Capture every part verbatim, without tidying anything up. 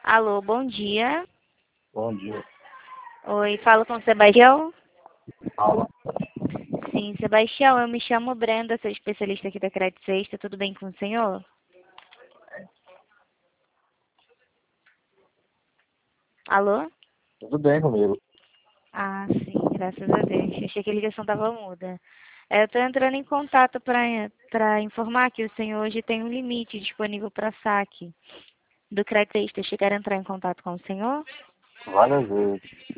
Alô, bom dia. Bom dia. Oi, falo com o Sebastião? Fala. Sim, Sebastião, eu me chamo Brenda, sou especialista aqui da Crédito Sexta, tudo bem com o senhor? Alô? Tudo bem comigo? Ah, sim, graças a Deus. Achei que a ligação estava muda. É, eu estou entrando em contato para para informar que o senhor hoje tem um limite disponível para saque do Crédito Sexta. Chegaram a entrar em contato com o senhor? Várias vezes.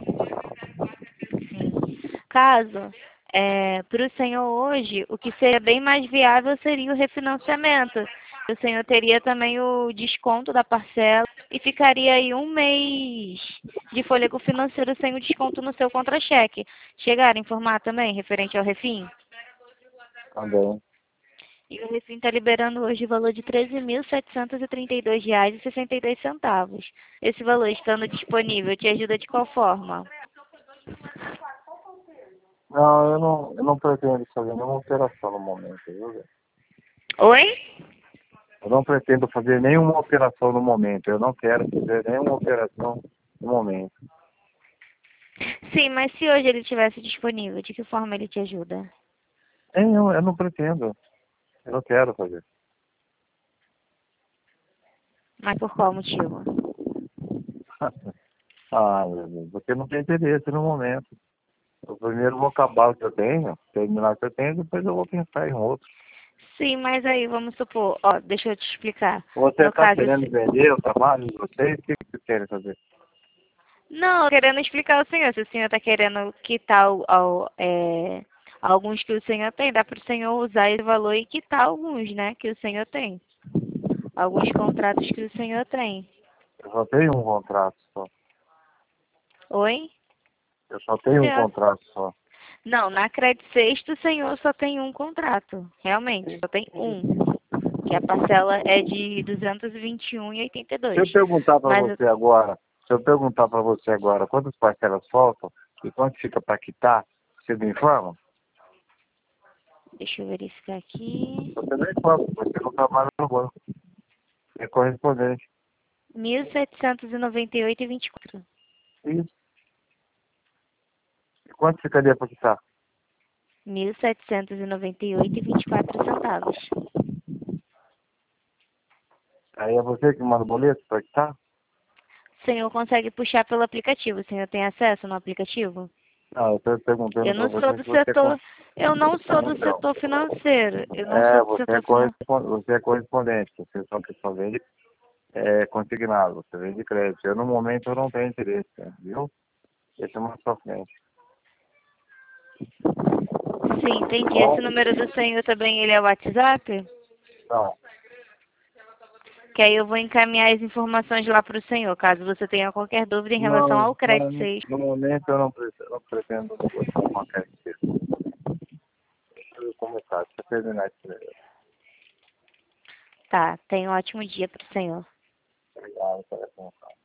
Sim. Caso, é, para o senhor hoje, o que seria bem mais viável seria o refinanciamento. O senhor teria também o desconto da parcela e ficaria aí um mês de fôlego financeiro sem o desconto no seu contra-cheque. Chegaram a informar também, referente ao refim? Também. E o refim está liberando hoje o valor de treze mil setecentos e trinta e dois reais e sessenta e dois centavos. Esse valor estando disponível te ajuda de qual forma? Não, eu não, eu não pretendo fazer nenhuma operação no momento, viu, velho? Oi? Eu não pretendo fazer nenhuma operação no momento. Eu não quero fazer nenhuma operação no momento. Sim, mas se hoje ele estivesse disponível, de que forma ele te ajuda? Eu, não- eu não pretendo. Eu não quero fazer. Mas por qual motivo? Ah, meu Deus, porque não tem interesse no momento. Eu primeiro vou acabar o que eu tenho, terminar o que eu tenho, depois eu vou pensar em outro. Sim, mas aí vamos supor, ó, deixa eu te explicar. Você No está caso, querendo se... vender o trabalho de vocês? O que vocês querem fazer? não, querendo explicar ao senhor, se o senhor está querendo quitar o, ao, é, alguns que o senhor tem, dá para o senhor usar esse valor e quitar alguns, né, que o senhor tem. Alguns contratos que o senhor tem. Eu só tenho um contrato só. Oi? Eu só tenho um Senhor? contrato só. Não, na Crédito Sexto o senhor só tem um contrato. Realmente, Sim. só tem um. Que a parcela é de duzentos e vinte e um reais e oitenta e Se eu dois. perguntar para Mas eu- você agora, se eu perguntar para você agora quantas parcelas faltam e quanto fica para quitar, você me informa? deixa eu verificar aqui. Você não informa, você não trabalha no banco. É correspondente. mil setecentos e noventa e oito reais e vinte e quatro. Isso. E quanto ficaria para quitar? mil setecentos e noventa e oito reais e vinte e quatro centavos. Aí é você que manda o boleto para quitar? O senhor consegue puxar pelo aplicativo? O senhor tem acesso no aplicativo? Não, eu estou perguntando Eu para não sou você do se você... setor, eu não sou do Então, setor financeiro. Eu não sou é, do você é, setor financeiro. correspondente, você é correspondente. Você só que só vende é, consignado, você vende crédito. Eu, no momento, eu não tenho interesse, viu? Esse é mais pra frente. Sim, entendi. Bom, Esse número do senhor também ele é o WhatsApp? não. Que aí eu vou encaminhar as informações lá para o senhor, caso você tenha qualquer dúvida em relação Não, ao crédito não, seis. no momento eu não pretendo, não pretendo negociar uma carteira. Deixa eu começar, deixa eu terminar isso primeiro. Tá, tenha um ótimo dia para o senhor. Obrigado pela atenção.